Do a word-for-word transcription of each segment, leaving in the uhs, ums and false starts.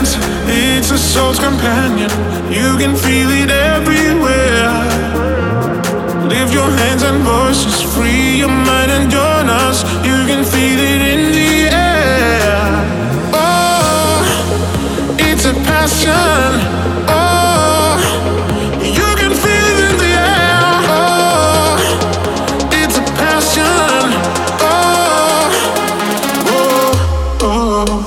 dancing, it's a soul's companion. You can feel it everywhere. Lift your hands and voices, free your mind and join us. You can feel it in the air. Oh, it's a passion. Oh, you can feel it in the air. Oh, it's a passion. Oh, oh, oh.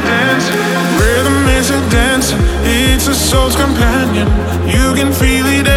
It's a soul's companion. You can feel it